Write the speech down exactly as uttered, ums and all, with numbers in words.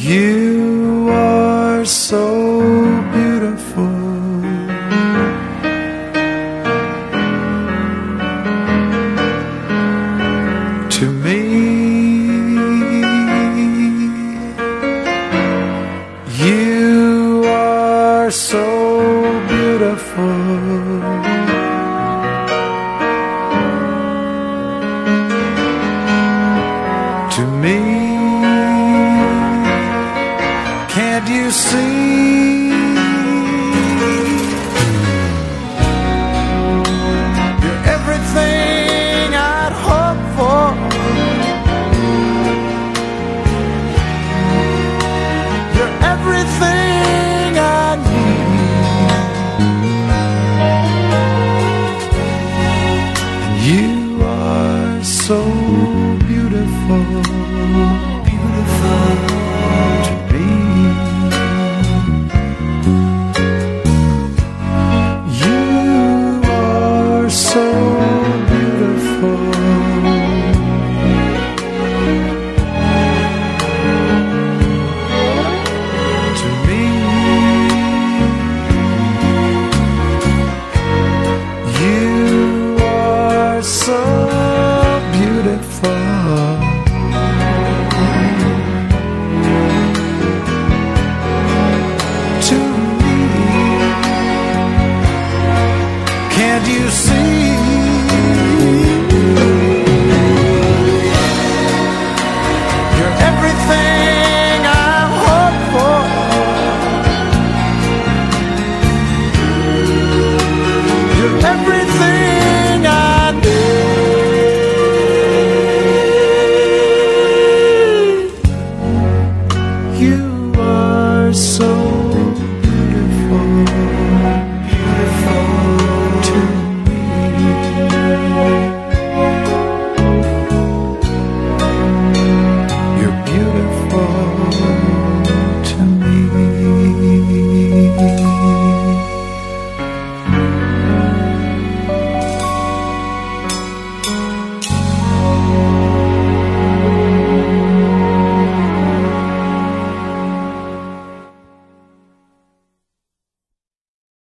You are so beautiful to me. You are so beautiful to me. Can't you see? You're everything I'd hope for. You're everything I need. And you are so beautiful, beautiful to me. You are so beautiful to me. You are so beautiful.